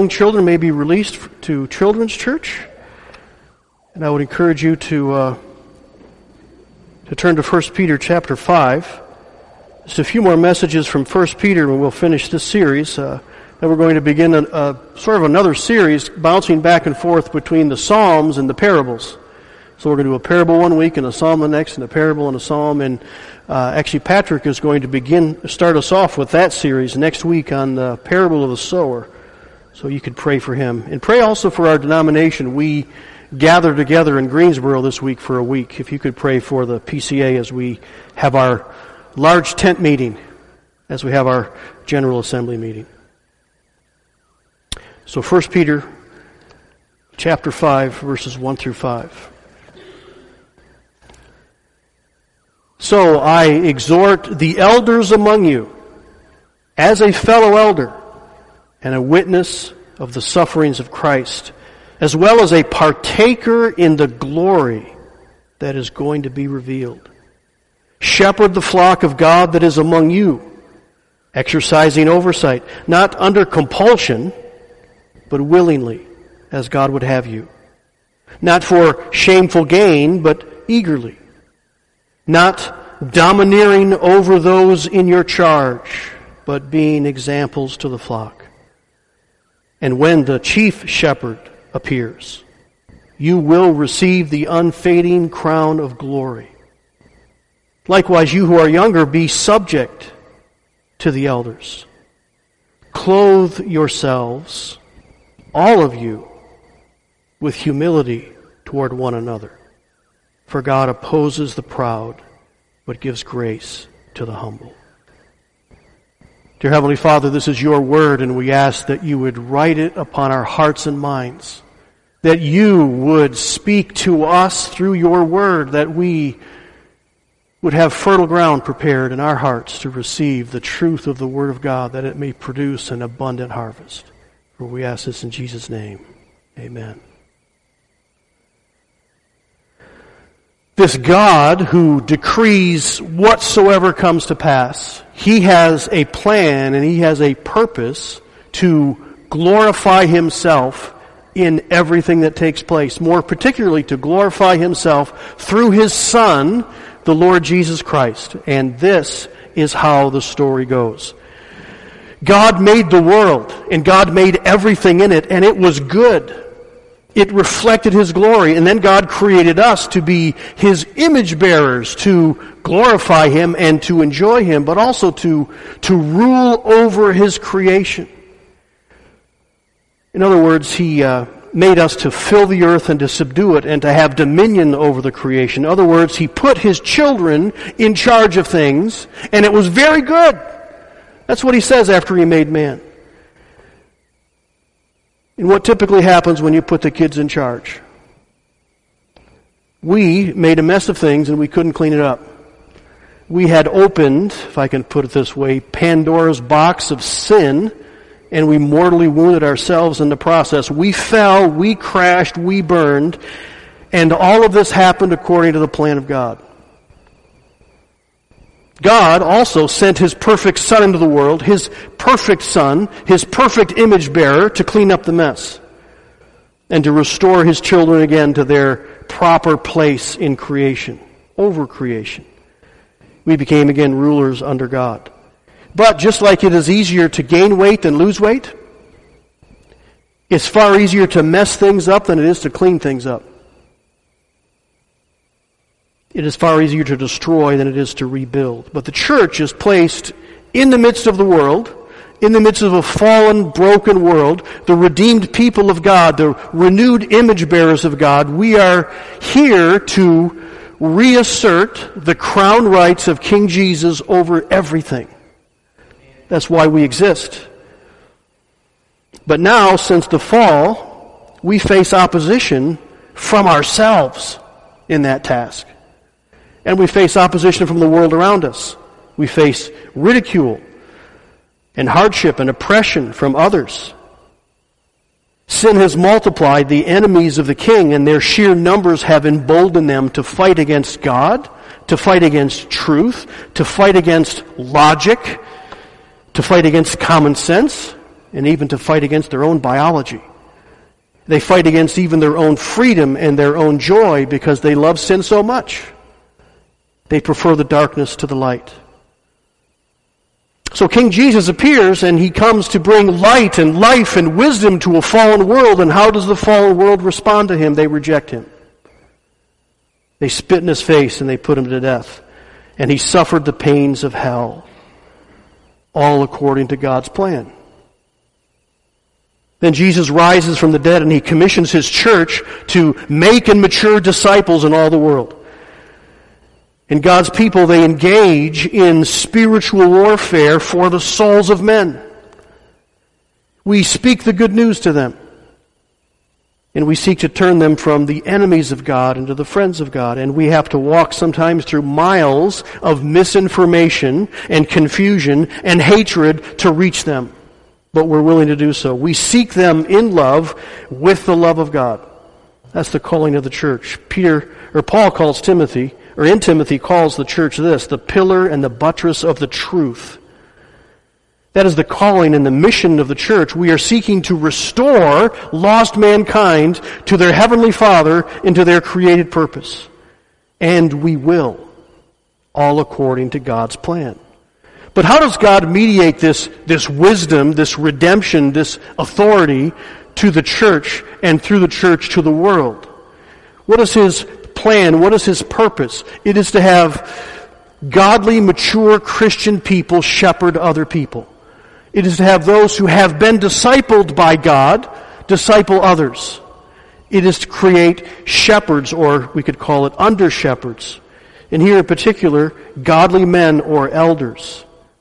young children may be released to Children's Church. And I would encourage you to turn to 1 Peter chapter 5. Just a few more messages from 1 Peter and we'll finish this series. Then we're going to begin sort of another series bouncing back and forth between the Psalms and the parables. So we're going to do a parable one week and a psalm the next and a parable and a psalm. And actually Patrick is going to start us off with that series next week on the parable of the sower. So you could pray for him. And pray also for our denomination. We gather together in Greensboro this week for a week. If you could pray for the PCA as we have our large tent meeting, as we have our General Assembly meeting. So 1 Peter chapter 5, verses 1 through 5. So I exhort the elders among you, as a fellow elder and a witness of the sufferings of Christ, as well as a partaker in the glory that is going to be revealed. Shepherd the flock of God that is among you, exercising oversight, not under compulsion, but willingly, as God would have you. Not for shameful gain, but eagerly. Not domineering over those in your charge, but being examples to the flock. And when the chief shepherd appears, you will receive the unfading crown of glory. Likewise, you who are younger, be subject to the elders. Clothe yourselves, all of you, with humility toward one another. For God opposes the proud, but gives grace to the humble. Dear Heavenly Father, this is your word, and we ask that you would write it upon our hearts and minds, that you would speak to us through your word, that we would have fertile ground prepared in our hearts to receive the truth of the Word of God, that it may produce an abundant harvest. For we ask this in Jesus' name. Amen. This God who decrees whatsoever comes to pass, He has a plan and He has a purpose to glorify Himself in everything that takes place. More particularly to glorify Himself through His Son, the Lord Jesus Christ. And this is how the story goes. God made the world, and God made everything in it, and it was good. It reflected His glory, and then God created us to be His image bearers, to glorify Him and to enjoy Him, but also to rule over His creation. In other words, He made us to fill the earth and to subdue it and to have dominion over the creation. In other words, He put His children in charge of things, and it was very good. That's what He says after He made man. And what typically happens when you put the kids in charge? We made a mess of things and we couldn't clean it up. We had opened, if I can put it this way, Pandora's box of sin, and we mortally wounded ourselves in the process. We fell, we crashed, we burned, and all of this happened according to the plan of God. God also sent His perfect Son into the world, His perfect Son, His perfect image bearer, to clean up the mess and to restore His children again to their proper place in creation, over creation. We became again rulers under God. But just like it is easier to gain weight than lose weight, it's far easier to mess things up than it is to clean things up. It is far easier to destroy than it is to rebuild. But the church is placed in the midst of the world, in the midst of a fallen, broken world, the redeemed people of God, the renewed image bearers of God. We are here to reassert the crown rights of King Jesus over everything. That's why we exist. But now, since the fall, we face opposition from ourselves in that task. And we face opposition from the world around us. We face ridicule and hardship and oppression from others. Sin has multiplied the enemies of the king, and their sheer numbers have emboldened them to fight against God, to fight against truth, to fight against logic, to fight against common sense, and even to fight against their own biology. They fight against even their own freedom and their own joy because they love sin so much. They prefer the darkness to the light. So King Jesus appears, and he comes to bring light and life and wisdom to a fallen world. And how does the fallen world respond to him? They reject him. They spit in his face and they put him to death. And he suffered the pains of hell, all according to God's plan. Then Jesus rises from the dead and he commissions his church to make and mature disciples in all the world. And God's people, they engage in spiritual warfare for the souls of men. We speak the good news to them. And we seek to turn them from the enemies of God into the friends of God. And we have to walk sometimes through miles of misinformation and confusion and hatred to reach them. But we're willing to do so. We seek them in love with the love of God. That's the calling of the church. Paul calls Timothy, or in Timothy calls the church this, the pillar and the buttress of the truth. That is the calling and the mission of the church. We are seeking to restore lost mankind to their heavenly Father and to their created purpose. And we will, all according to God's plan. But how does God mediate this wisdom, this redemption, this authority to the church and through the church to the world? What is his plan? What is his purpose? It is to have godly, mature Christian people shepherd other people. It is to have those who have been discipled by God disciple others. It is to create shepherds, or we could call it under shepherds. And here in particular, godly men or elders.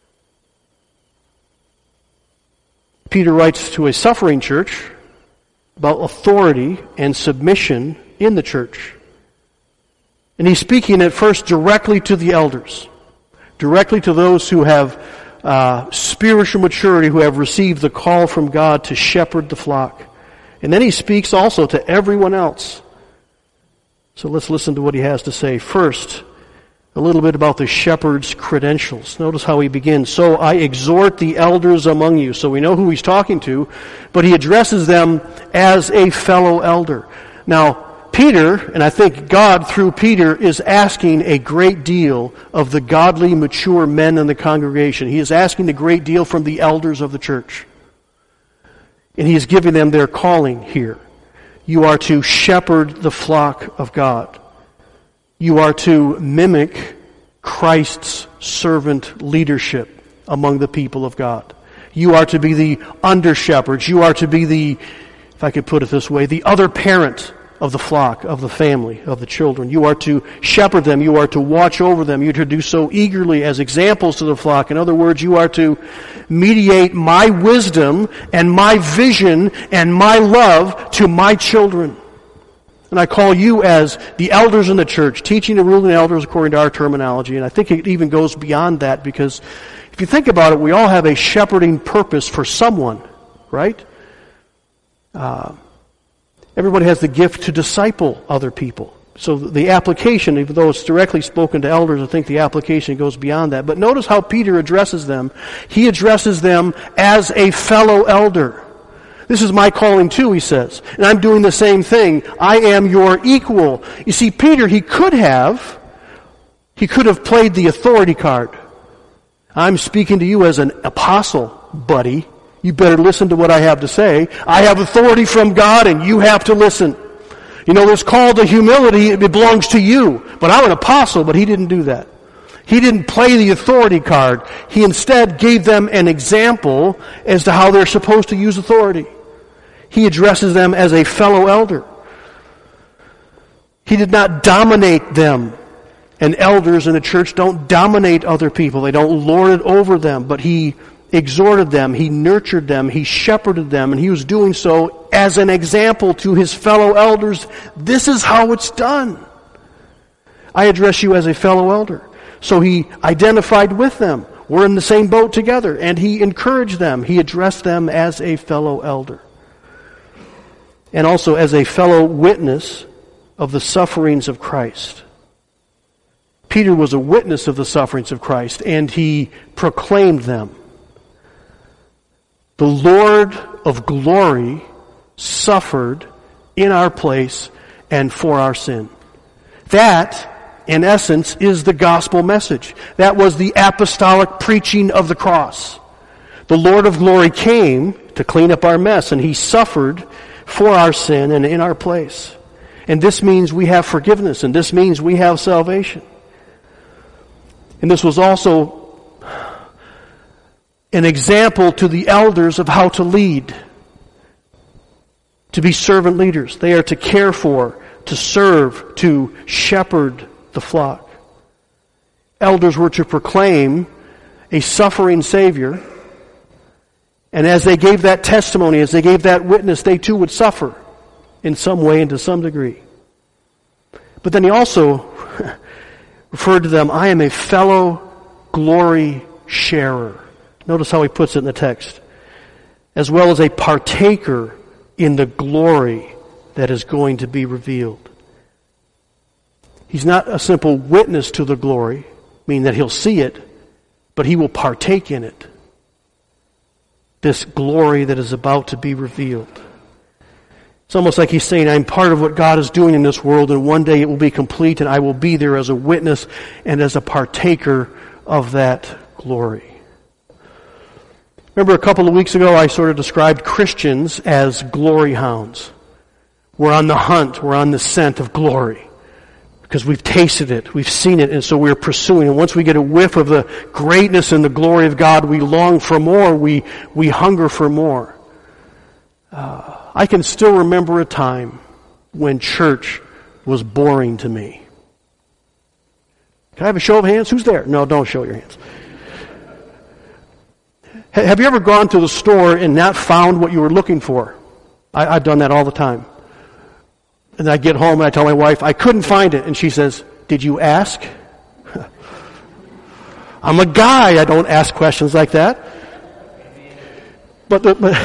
Peter writes to a suffering church about authority and submission in the church. And he's speaking at first directly to the elders, directly to those who have spiritual maturity, who have received the call from God to shepherd the flock. And then he speaks also to everyone else. So let's listen to what he has to say. First, a little bit about the shepherd's credentials. Notice how he begins. So I exhort the elders among you. So we know who he's talking to, but he addresses them as a fellow elder. Now, Peter, and I think God through Peter, is asking a great deal of the godly, mature men in the congregation. He is asking a great deal from the elders of the church. And he is giving them their calling here. You are to shepherd the flock of God. You are to mimic Christ's servant leadership among the people of God. You are to be the under-shepherds. You are to be the, if I could put it this way, the other parent of the flock, of the family, of the children. You are to shepherd them. You are to watch over them. You are to do so eagerly as examples to the flock. In other words, you are to mediate my wisdom and my vision and my love to my children. And I call you as the elders in the church, teaching and ruling elders according to our terminology. And I think it even goes beyond that, because if you think about it, we all have a shepherding purpose for someone, right? Everybody has the gift to disciple other people. So the application, even though it's directly spoken to elders, I think the application goes beyond that. But notice how Peter addresses them. He addresses them as a fellow elder. This is my calling too, he says. And I'm doing the same thing. I am your equal. You see, Peter, he could have played the authority card. I'm speaking to you as an apostle, buddy. You better listen to what I have to say. I have authority from God and you have to listen. You know, this call to humility, it belongs to you. But I'm an apostle, but he didn't do that. He didn't play the authority card. He instead gave them an example as to how they're supposed to use authority. He addresses them as a fellow elder. He did not dominate them. And elders in the church don't dominate other people. They don't lord it over them. But he exhorted them. He nurtured them. He shepherded them. And he was doing so as an example to his fellow elders. This is how it's done. I address you as a fellow elder. So he identified with them. We're in the same boat together. And he encouraged them. He addressed them as a fellow elder. And also as a fellow witness of the sufferings of Christ. Peter was a witness of the sufferings of Christ, and he proclaimed them. The Lord of glory suffered in our place and for our sin. That, in essence, is the gospel message. That was the apostolic preaching of the cross. The Lord of glory came to clean up our mess, and He suffered for our sin and in our place. And this means we have forgiveness, and this means we have salvation. And this was also an example to the elders of how to lead, to be servant leaders. They are to care for, to serve, to shepherd the flock. Elders were to proclaim a suffering Savior, and as they gave that testimony, as they gave that witness, they too would suffer in some way and to some degree. But then he also referred to them, I am a fellow glory sharer. Notice how he puts it in the text. As well as a partaker in the glory that is going to be revealed. He's not a simple witness to the glory, meaning that he'll see it, but he will partake in it. This glory that is about to be revealed. It's almost like he's saying, I'm part of what God is doing in this world, and one day it will be complete, and I will be there as a witness and as a partaker of that glory. Remember a couple of weeks ago I sort of described Christians as glory hounds. We're on the hunt, we're on the scent of glory. Because we've tasted it, we've seen it, and so we're pursuing. And once we get a whiff of the greatness and the glory of God, we long for more, we hunger for more. I can still remember a time when church was boring to me. Can I have a show of hands? Who's there? No, don't show your hands. Have you ever gone to the store and not found what you were looking for? I've done that all the time. And I get home and I tell my wife, I couldn't find it. And she says, did you ask? I'm a guy. I don't ask questions like that. But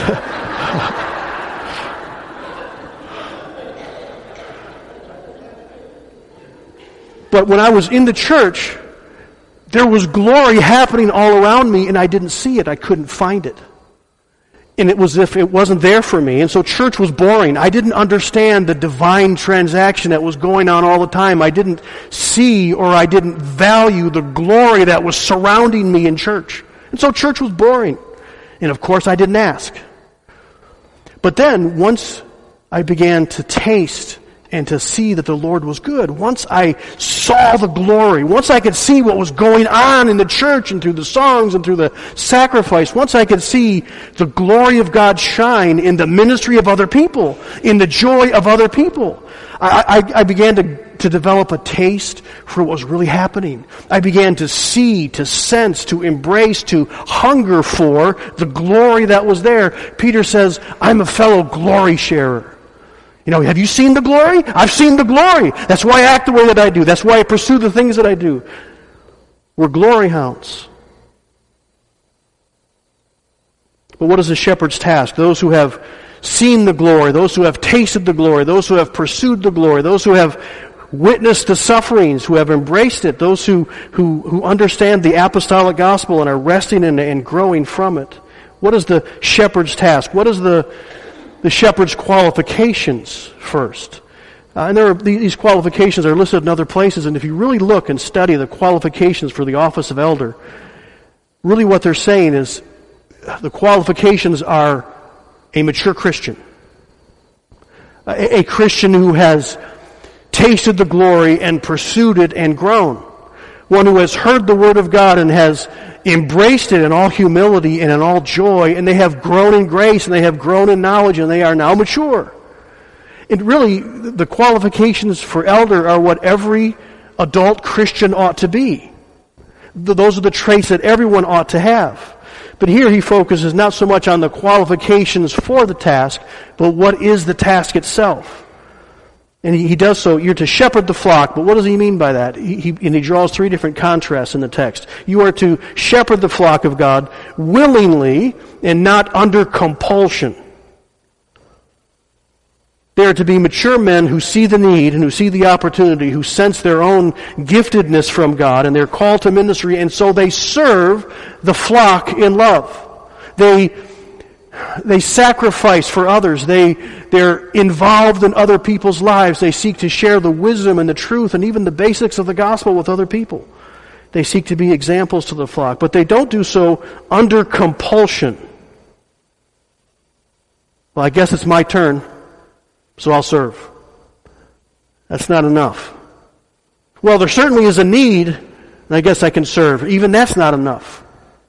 when I was in the church, there was glory happening all around me, and I didn't see it. I couldn't find it. And it was as if it wasn't there for me. And so church was boring. I didn't understand the divine transaction that was going on all the time. I didn't see or I didn't value the glory that was surrounding me in church. And so church was boring. And of course I didn't ask. But then once I began to taste and to see that the Lord was good, once I saw the glory, once I could see what was going on in the church and through the songs and through the sacrifice, once I could see the glory of God shine in the ministry of other people, in the joy of other people, I began to develop a taste for what was really happening. I began to see, to sense, to embrace, to hunger for the glory that was there. Peter says, I'm a fellow glory sharer. You know, have you seen the glory? I've seen the glory. That's why I act the way that I do. That's why I pursue the things that I do. We're glory hounds. But what is the shepherd's task? Those who have seen the glory, those who have tasted the glory, those who have pursued the glory, those who have witnessed the sufferings, who have embraced it, those who understand the apostolic gospel and are resting and growing from it. What is the shepherd's task? What is the shepherd's qualifications first? And these qualifications are listed in other places, and if you really look and study the qualifications for the office of elder, really what they're saying is the qualifications are a mature Christian. A Christian who has tasted the glory and pursued it and grown. One who has heard the word of God and has embraced it in all humility and in all joy, and they have grown in grace and they have grown in knowledge and they are now mature. And really, the qualifications for elder are what every adult Christian ought to be. Those are the traits that everyone ought to have. But here he focuses not so much on the qualifications for the task, but what is the task itself. And he does so, you're to shepherd the flock, but what does he mean by that? He draws three different contrasts in the text. You are to shepherd the flock of God willingly and not under compulsion. They are to be mature men who see the need and who see the opportunity, who sense their own giftedness from God and their call to ministry, and so they serve the flock in love. They They sacrifice for others. They're involved in other people's lives. They seek to share the wisdom and the truth and even the basics of the gospel with other people. They seek to be examples to the flock, but they don't do so under compulsion. Well, I guess it's my turn, so I'll serve. That's not enough. Well, there certainly is a need, and I guess I can serve. Even that's not enough.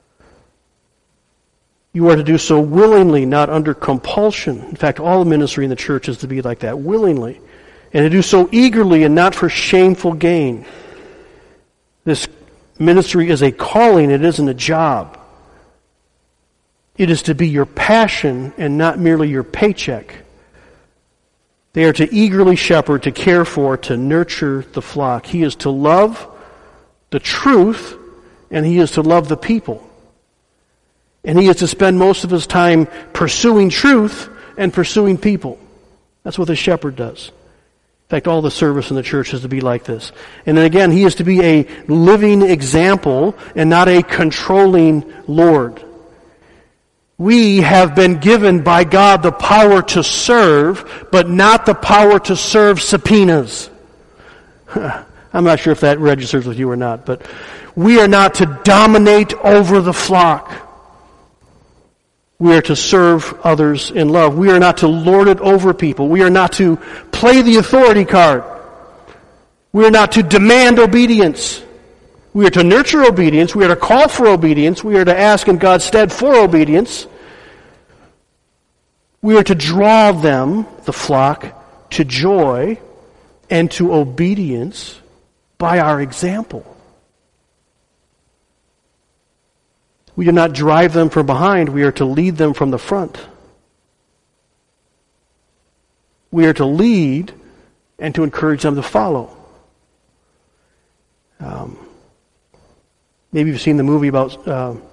You are to do so willingly, not under compulsion. In fact, all ministry in the church is to be like that, willingly. And to do so eagerly and not for shameful gain. This ministry is a calling, it isn't a job. It is to be your passion and not merely your paycheck. They are to eagerly shepherd, to care for, to nurture the flock. He is to love the truth, and he is to love the people. And he is to spend most of his time pursuing truth and pursuing people. That's what the shepherd does. In fact, all the service in the church is to be like this. And then again, he is to be a living example and not a controlling Lord. We have been given by God the power to serve, but not the power to serve subpoenas. I'm not sure if that registers with you or not, but we are not to dominate over the flock. We are to serve others in love. We are not to lord it over people. We are not to play the authority card. We are not to demand obedience. We are to nurture obedience. We are to call for obedience. We are to ask in God's stead for obedience. We are to draw them, the flock, to joy and to obedience by our example. We do not drive them from behind. We are to lead them from the front. We are to lead and to encourage them to follow. Maybe you've seen the movie about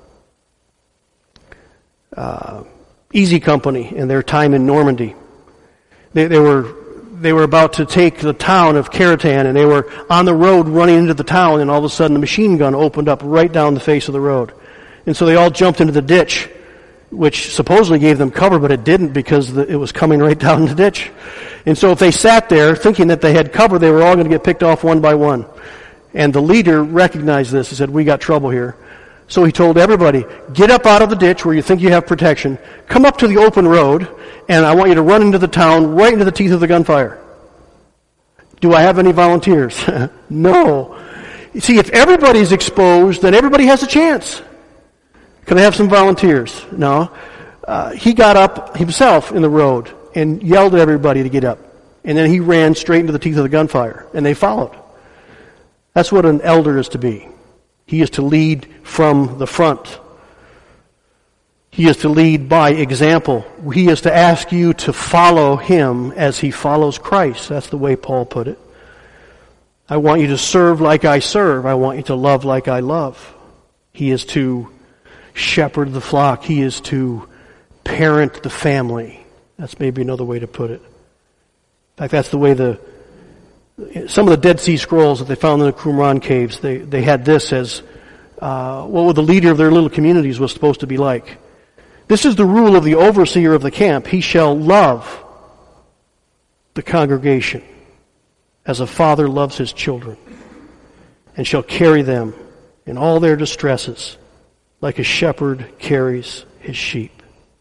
Easy Company and their time in Normandy. They were about to take the town of Karatan, and they were on the road running into the town, and all of a sudden the machine gun opened up right down the face of the road. And so they all jumped into the ditch, which supposedly gave them cover, but it didn't because it was coming right down the ditch. And so if they sat there thinking that they had cover, they were all going to get picked off one by one. And the leader recognized this. He said, "We got trouble here." So he told everybody, "Get up out of the ditch where you think you have protection. Come up to the open road, and I want you to run into the town, right into the teeth of the gunfire." Do I have any volunteers? No. You see, if everybody's exposed, then everybody has a chance. Can I have some volunteers? No. He got up himself in the road and yelled at everybody to get up. And then he ran straight into the teeth of the gunfire, and they followed. That's what an elder is to be. He is to lead from the front. He is to lead by example. He is to ask you to follow him as he follows Christ. That's the way Paul put it. I want you to serve like I serve. I want you to love like I love. He is to shepherd the flock. He is to parent the family. That's maybe another way to put it. In fact, that's the way some of the Dead Sea Scrolls that they found in the Qumran caves, they had this as what the leader of their little communities was supposed to be like. This is the rule of the overseer of the camp. He shall love the congregation as a father loves his children, and shall carry them in all their distresses like a shepherd carries his sheep.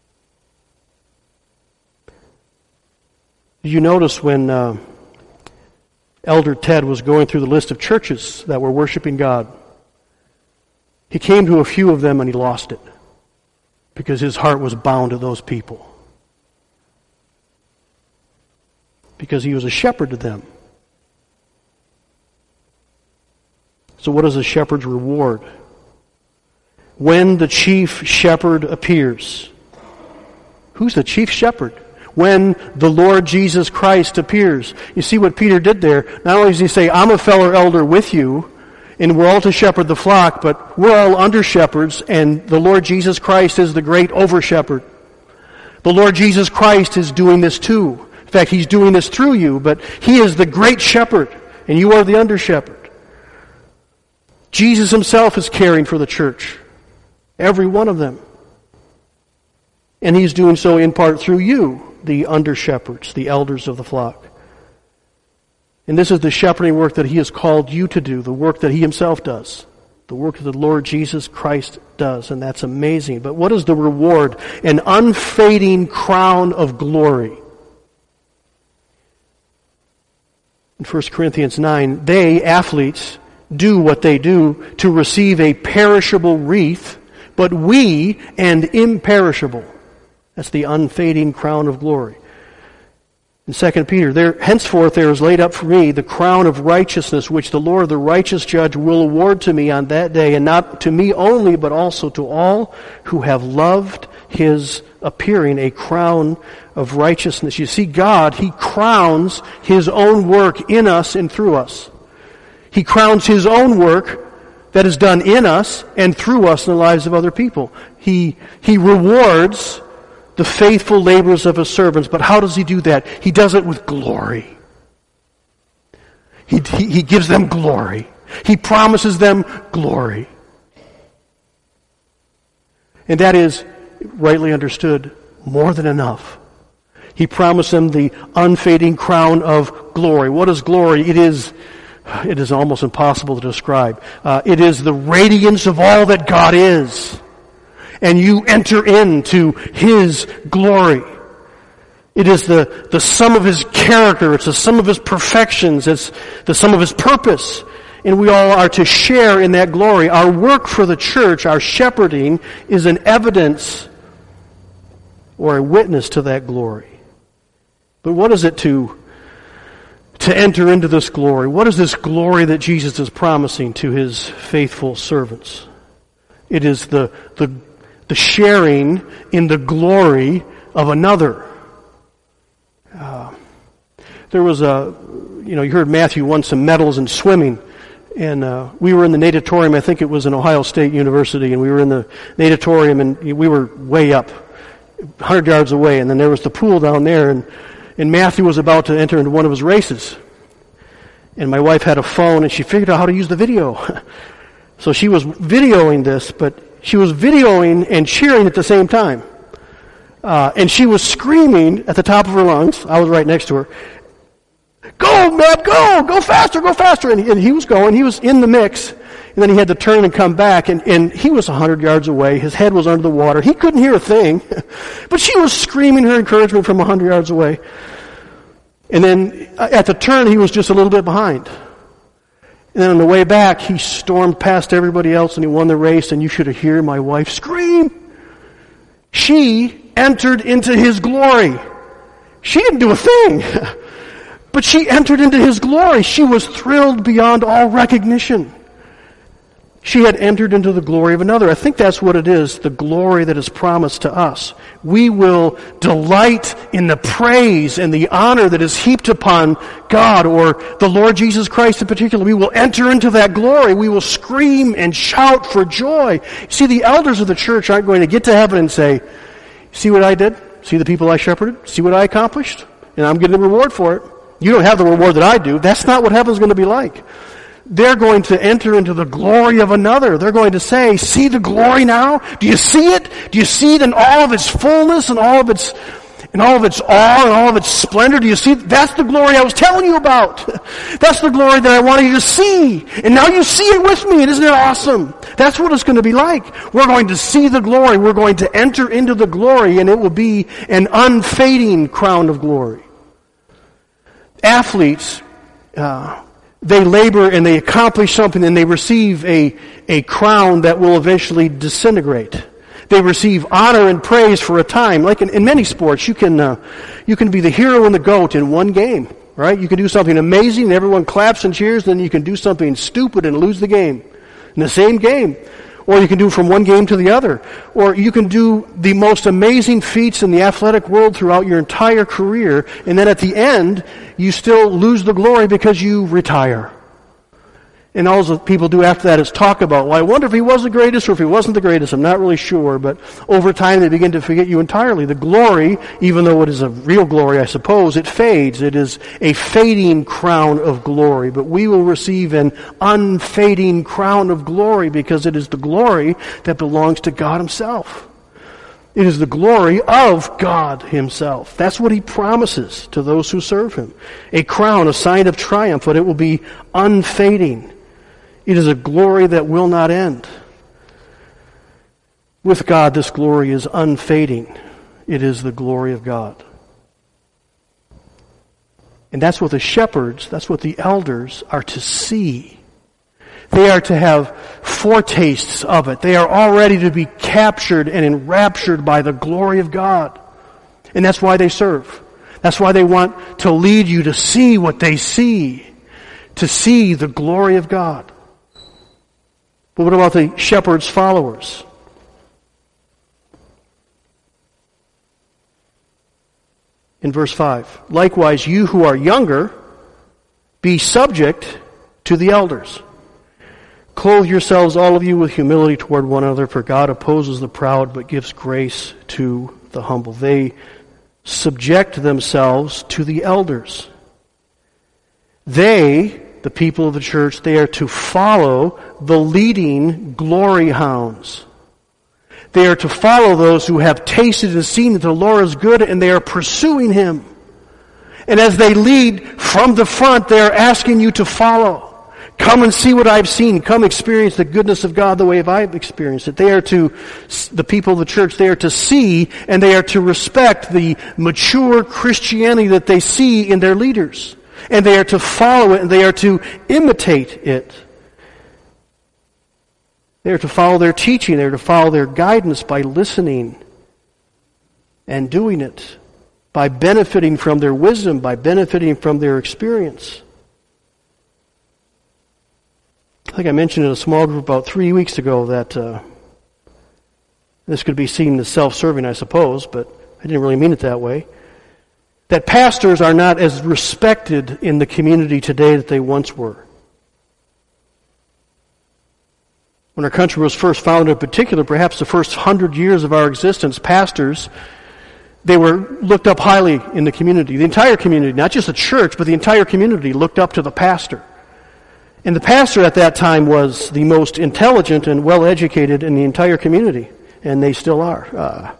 Did you notice when Elder Ted was going through the list of churches that were worshiping God, he came to a few of them and he lost it because his heart was bound to those people, because he was a shepherd to them. So what is a shepherd's reward? When the chief shepherd appears. Who's the chief shepherd? When the Lord Jesus Christ appears. You see what Peter did there? Not only does he say, "I'm a fellow elder with you, and we're all to shepherd the flock," but we're all under shepherds, and the Lord Jesus Christ is the great over shepherd. The Lord Jesus Christ is doing this too. In fact, he's doing this through you, but he is the great shepherd, and you are the under shepherd. Jesus himself is caring for the church. Every one of them. And He's doing so in part through you, the under-shepherds, the elders of the flock. And this is the shepherding work that He has called you to do, the work that He Himself does, the work that the Lord Jesus Christ does, and that's amazing. But what is the reward? An unfading crown of glory. In 1 Corinthians 9, they, athletes, do what they do to receive a perishable wreath, but we an imperishable. That's the unfading crown of glory. In 2 Peter, henceforth there is laid up for me the crown of righteousness, which the Lord, the righteous judge, will award to me on that day, and not to me only, but also to all who have loved His appearing, a crown of righteousness. You see, God, He crowns His own work in us and through us. He crowns His own work that is done in us and through us in the lives of other people. He rewards the faithful labors of His servants. But how does He do that? He does it with glory. He gives them glory. He promises them glory. And that is, rightly understood, more than enough. He promised them the unfading crown of glory. What is glory? It is almost impossible to describe. It is the radiance of all that God is. And you enter into His glory. It is the sum of His character. It's the sum of His perfections. It's the sum of His purpose. And we all are to share in that glory. Our work for the church, our shepherding, is an evidence or a witness to that glory. But what is it to enter into this glory? What is this glory that Jesus is promising to His faithful servants? It is the sharing in the glory of another. There was you heard Matthew won some medals in swimming, and we were in the natatorium. I think it was in Ohio State University, and we were in the natatorium, and we were way up, 100 yards away, and then there was the pool down there, and Matthew was about to enter into one of his races. And my wife had a phone, and she figured out how to use the video. So she was videoing this, but she was videoing and cheering at the same time. And she was screaming at the top of her lungs. I was right next to her. Go, Matt, go! Go faster, go faster! And he was going. He was in the mix. And then he had to turn and come back. And he was 100 yards away. His head was under the water. He couldn't hear a thing. But she was screaming her encouragement from 100 yards away. And then at the turn, he was just a little bit behind. And then on the way back, he stormed past everybody else and he won the race, and you should have heard my wife scream. She entered into His glory. She didn't do a thing, but she entered into His glory. She was thrilled beyond all recognition. She had entered into the glory of another. I think that's what it is, the glory that is promised to us. We will delight in the praise and the honor that is heaped upon God, or the Lord Jesus Christ in particular. We will enter into that glory. We will scream and shout for joy. See, the elders of the church aren't going to get to heaven and say, see what I did? See the people I shepherded? See what I accomplished? And I'm getting a reward for it. You don't have the reward that I do. That's not what heaven's going to be like. They're going to enter into the glory of another. They're going to say, see the glory now? Do you see it? Do you see it in all of its fullness and all of its awe and all of its splendor? Do you see it? That's the glory I was telling you about. That's the glory that I wanted you to see. And now you see it with me. And isn't it awesome? That's what it's going to be like. We're going to see the glory. We're going to enter into the glory, and it will be an unfading crown of glory. Athletes, they labor and they accomplish something, and they receive a crown that will eventually disintegrate. They receive honor and praise for a time. Like in many sports, you can be the hero and the GOAT in one game, right? You can do something amazing and everyone claps and cheers, then you can do something stupid and lose the game in the same game. Or you can do from one game to the other. Or you can do the most amazing feats in the athletic world throughout your entire career, and then at the end, you still lose the glory because you retire. And all the people do after that is talk about, well, I wonder if he was the greatest or if he wasn't the greatest. I'm not really sure. But over time, they begin to forget you entirely. The glory, even though it is a real glory, I suppose, it fades. It is a fading crown of glory. But we will receive an unfading crown of glory because it is the glory that belongs to God Himself. It is the glory of God himself. That's what he promises to those who serve him. A crown, a sign of triumph, but it will be unfading. It is a glory that will not end. With God, this glory is unfading. It is the glory of God. And that's what the shepherds, that's what the elders are to see. They are to have foretastes of it. They are already to be captured and enraptured by the glory of God. And that's why they serve. That's why they want to lead you to see what they see. To see the glory of God. But what about the shepherd's followers? In verse 5, likewise you who are younger, be subject to the elders. Clothe yourselves, all of you, with humility toward one another, for God opposes the proud, but gives grace to the humble. They subject themselves to the elders. They, the people of the church, they are to follow the leading glory hounds. They are to follow those who have tasted and seen that the Lord is good, and they are pursuing him. And as they lead from the front, they are asking you to follow. Come and see what I've seen. Come experience the goodness of God the way I've experienced it. They are to, the people of the church, they are to see and they are to respect the mature Christianity that they see in their leaders. And they are to follow it and they are to imitate it. They are to follow their teaching. They are to follow their guidance by listening and doing it. By benefiting from their wisdom, by benefiting from their experience. I think I mentioned in a small group about 3 weeks ago that this could be seen as self-serving, I suppose, but I didn't really mean it that way. That pastors are not as respected in the community today that they once were. When our country was first founded in particular, perhaps the first 100 years of our existence, pastors, they were looked up highly in the community. The entire community, not just the church, but the entire community looked up to the pastor. And the pastor at that time was the most intelligent and well-educated in the entire community. And they still are.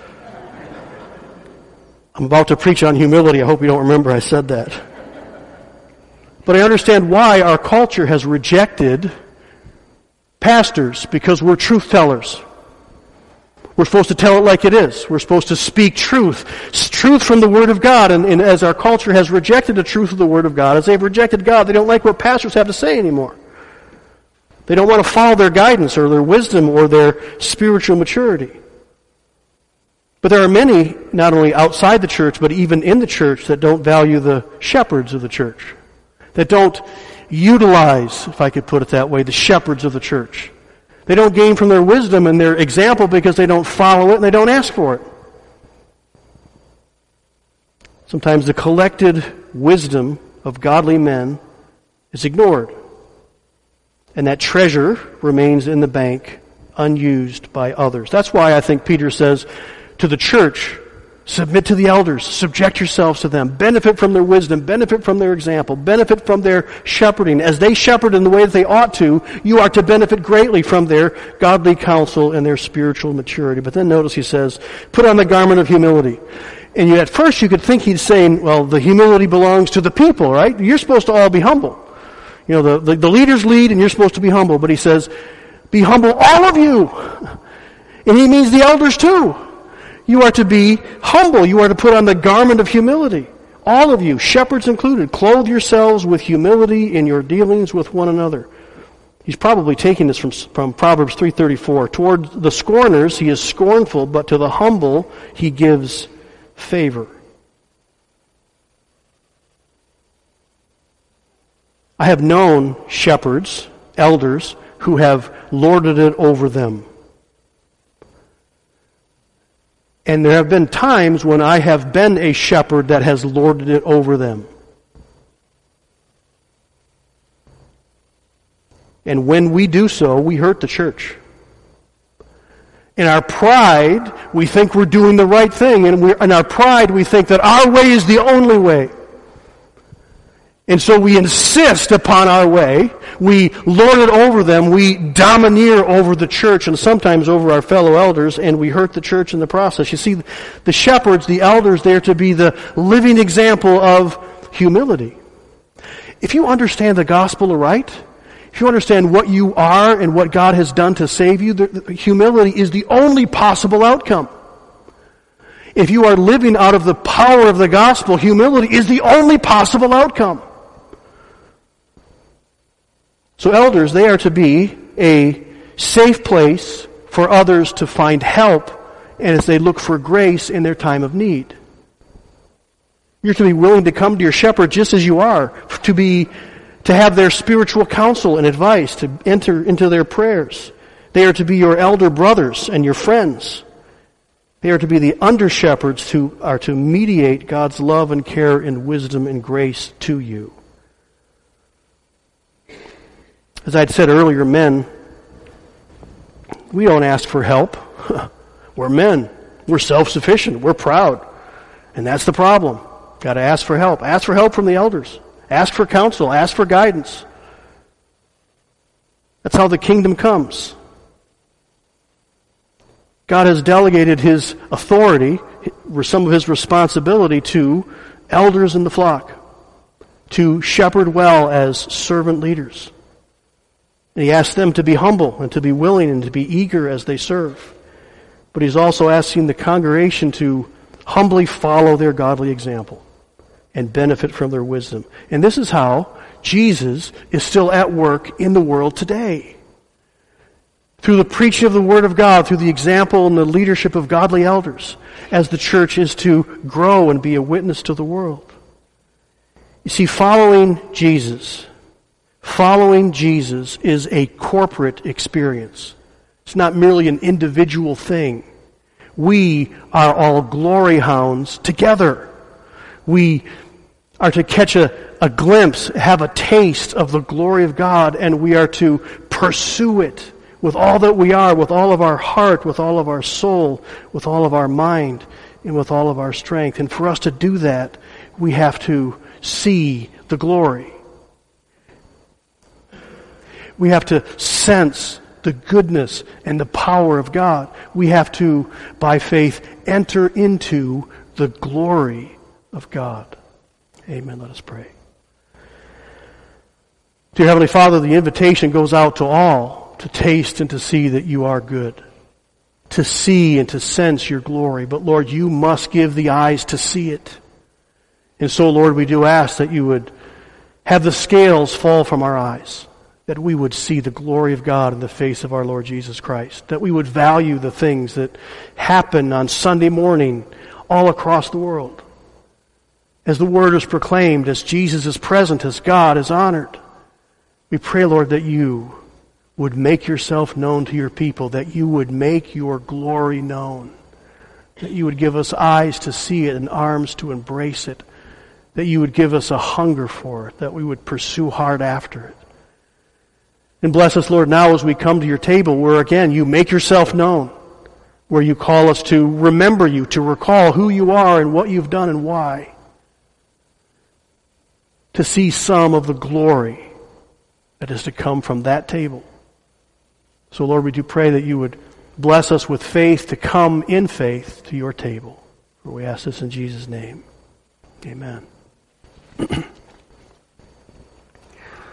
I'm about to preach on humility. I hope you don't remember I said that. But I understand why our culture has rejected pastors, because we're truth tellers. We're supposed to tell it like it is. We're supposed to speak truth. Truth from the Word of God. And as our culture has rejected the truth of the Word of God, as they've rejected God, they don't like what pastors have to say anymore. They don't want to follow their guidance or their wisdom or their spiritual maturity. But there are many, not only outside the church, but even in the church, that don't value the shepherds of the church. That don't utilize, if I could put it that way, the shepherds of the church. They don't gain from their wisdom and their example because they don't follow it and they don't ask for it. Sometimes the collected wisdom of godly men is ignored. And that treasure remains in the bank unused by others. That's why I think Peter says to the church, submit to the elders, subject yourselves to them, benefit from their wisdom, benefit from their example, benefit from their shepherding. As they shepherd in the way that they ought to, you are to benefit greatly from their godly counsel and their spiritual maturity. But then notice he says, put on the garment of humility. And at first you could think he's saying, well, the humility belongs to the people, right? You're supposed to all be humble. You know, the leaders lead and you're supposed to be humble. But he says, be humble, all of you. And he means the elders too. You are to be humble. You are to put on the garment of humility. All of you, shepherds included, clothe yourselves with humility in your dealings with one another. He's probably taking this from Proverbs 3:34. Toward the scorners he is scornful, but to the humble he gives favor. I have known shepherds, elders, who have lorded it over them. And there have been times when I have been a shepherd that has lorded it over them. And when we do so, we hurt the church. In our pride, we think we're doing the right thing. And in our pride, we think that our way is the only way. And so we insist upon our way. we lord it over them, we domineer over the church and sometimes over our fellow elders, and we hurt the church in the process. You see, the shepherds, the elders, they're to be the living example of humility. If you understand the gospel aright, if you understand what you are and what God has done to save you, humility is the only possible outcome. If you are living out of the power of the gospel, humility is the only possible outcome. So elders, they are to be a safe place for others to find help and as they look for grace in their time of need. You're to be willing to come to your shepherd just as you are, to have their spiritual counsel and advice, to enter into their prayers. They are to be your elder brothers and your friends. They are to be the under-shepherds who are to mediate God's love and care and wisdom and grace to you. As I'd said earlier, men, we don't ask for help. We're men. We're self-sufficient. We're proud. And that's the problem. Got to ask for help. Ask for help from the elders. Ask for counsel. Ask for guidance. That's how the kingdom comes. God has delegated His authority, some of His responsibility to elders in the flock, to shepherd well as servant leaders. And He asks them to be humble and to be willing and to be eager as they serve. But He's also asking the congregation to humbly follow their godly example and benefit from their wisdom. And this is how Jesus is still at work in the world today. Through the preaching of the Word of God, through the example and the leadership of godly elders, as the church is to grow and be a witness to the world. You see, following Jesus is a corporate experience. It's not merely an individual thing. We are all glory hounds together. We are to catch a glimpse, have a taste of the glory of God, and we are to pursue it with all that we are, with all of our heart, with all of our soul, with all of our mind, and with all of our strength. And for us to do that, we have to see the glory. We have to sense the goodness and the power of God. We have to, by faith, enter into the glory of God. Amen. Let us pray. Dear Heavenly Father, the invitation goes out to all to taste and to see that you are good, to see and to sense your glory. But Lord, you must give the eyes to see it. And so, Lord, we do ask that you would have the scales fall from our eyes, that we would see the glory of God in the face of our Lord Jesus Christ, that we would value the things that happen on Sunday morning all across the world. As the Word is proclaimed, as Jesus is present, as God is honored, we pray, Lord, that you would make yourself known to your people, that you would make your glory known, that you would give us eyes to see it and arms to embrace it, that you would give us a hunger for it, that we would pursue hard after it. And bless us, Lord, now as we come to your table where, again, you make yourself known, where you call us to remember you, to recall who you are and what you've done and why, to see some of the glory that is to come from that table. So, Lord, we do pray that you would bless us with faith to come in faith to your table. For we ask this in Jesus' name. Amen.